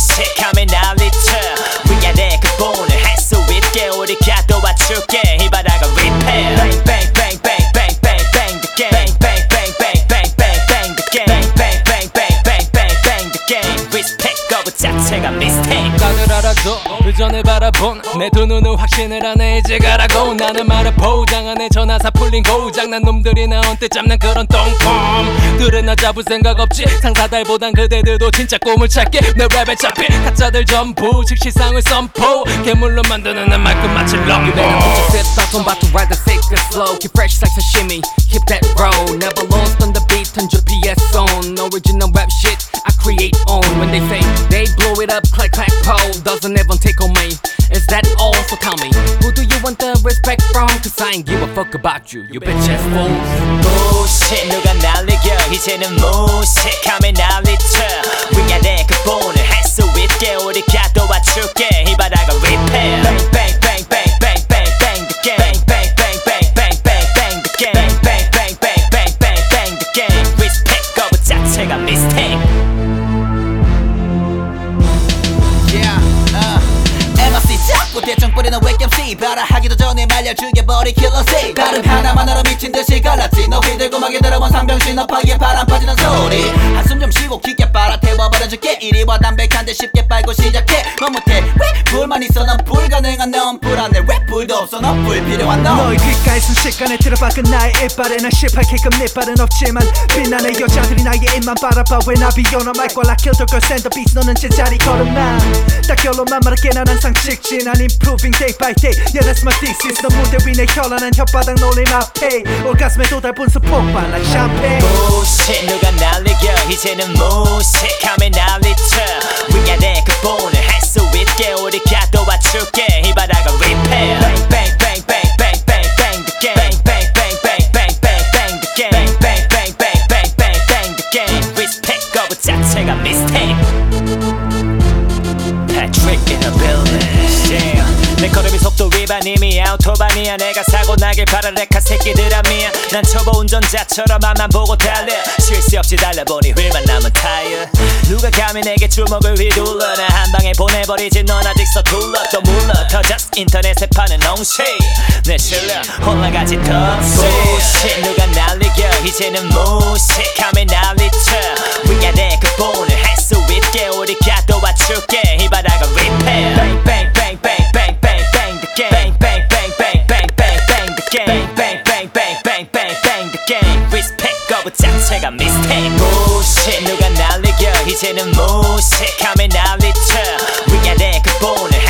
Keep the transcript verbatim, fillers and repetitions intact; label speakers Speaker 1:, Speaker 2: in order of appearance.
Speaker 1: 무식함에 난리쳐 위아래 그분을 할 수 있게 우리가 도와줄게 이 바닥을 repair Bang bang bang bang bang bang bang the game Bang bang bang bang bang bang the game Bang bang bang bang bang bang the game Respect 거부 자체가 mistake
Speaker 2: 다들 알아줘 그 바라본 내 두 눈은 확신을 하네 이제 가라고 나는 말을 포장하네 전화사 풀린 고장난 놈들이 나 언뜻 잡는 그런 똥폼 들은 나 잡을 생각 없지 상사들보단 그대들도 진짜 꿈을 찾게 내 랩에 잡힌 가짜들 전부 즉시상을 선포 괴물로 만드는 난 말끝 마치 럼보
Speaker 3: You better put your fist up, I'm about to ride the sick and slow Keep fresh like sashimi, keep that roll Never lost on the beat, turn G P S on Original rap shit, I create on When they say, they blow it up, clack clack pole Doesn't even take on me Is that all? So tell me, who do you want the respect from? Cause I ain't give a fuck about you, you bitch ass fools
Speaker 1: 무식 누가 날리겨 이제는 무식함에 난리쳐 위아래 그분을 할 수 있게 우리가 도와줄게 이 바닥을 repair Bang bang bang bang bang bang bang the game Bang bang bang bang bang bang the game Bang bang bang bang bang bang the game Respect 거부 자체가 mistake
Speaker 4: 자꾸 대충 뿌리는 웹캠씨 바라하기도 전에 말려 죽여버린 킬러씨 발음 하나만으로 미친듯이 갈랐지 너 휘들고 막 들어본 상병신 너파기에 바람 빠지는 소리 한숨 좀 쉬고 깊게 빨아 태워버려줄게 이리와 담백한데 쉽게 빨고 시작해 뭐 못해 왜 불만 있어 넌 불가능한 넌 불안해 왜 불도 없어 넌 불필요한 너
Speaker 5: 너의 귓가에 순식간에 들어박은 나의 이빨에 난 십팔케이급 네 발은 없지만 빛나는 여자들이 나의 입만 바라봐 When I be on a mic while I kill the girls and the beats 너는 제자리 걸음만 딱 결론만 말할게 난 항상 직진 I'm improving day by day Yeah that's my thesis 너 무대 위 내 현란한 혓바닥 놀림 앞에 orgasm에도 달 분수 폭발 like champagne
Speaker 1: 무식 누가 날리겨 이제는 무식함에 난리쳐 위아래 그분을 할 수 있게 우리가 도와줄게 이 바닥을 repair Bang bang bang bang bang bang bang the game Bang bang bang bang bang bang the game Bang bang bang bang bang bang the game Respect 거부 자체가 mistake Patrick in the building yeah. 내 걸음이 속도 위반이미 아우토반이야 내가 사고 나길 바랄래 카 새끼들아 미안 난 초보 운전자처럼 앞만 보고 달려 쉴 새 없이 달려보니 휠만 남은 타이어 누가 감히 내게 주먹을 휘둘러 나 한 방에 보내버리지 넌 아직 서툴러 또 물러 터졌어 인터넷에 파는 옹시 내 실력 올라가지 더 무식 누가 날리겨 이제는 무식함에 난리쳐 위아래 그분을 할 수 있게 우리가 도와줄게 이 바닥을 repair Bang bang bang bang bang bang bang the game Bang bang bang bang bang bang the game Bang bang bang bang bang bang the game Respect 거부 자체가 mistake 무식 누가 날리겨 이제는 무식함에 난리쳐 위아래 그분을